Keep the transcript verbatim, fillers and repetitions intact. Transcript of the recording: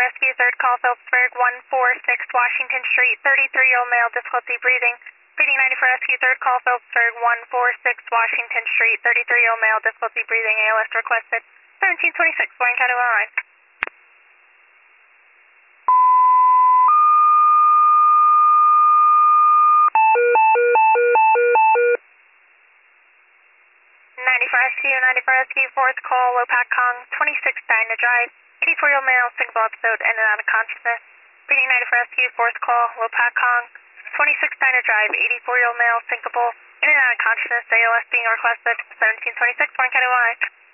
Rescue, third call, Phillipsburg, one four six Washington Street, thirty-three-year-old male, difficulty breathing. Reading ninety-four Rescue, third call, Phillipsburg, one four six Washington Street, thirty-three-year-old male, difficulty breathing, A L S requested, seventeen twenty-six, Blaine County, one oh nine. ninety-four Rescue, ninety-four Rescue, fourth call, Lopak Kong, twenty-six Dinah Drive, eighty-four-year-old male, single episode, in and out of consciousness. Reading ninety-four Rescue, fourth call, Lopak Kong, twenty-six Dinah Drive, eighty-four-year-old male, syncopal, in and out of consciousness, A L S being requested, seventeen twenty-six, Blaine County, one oh nine.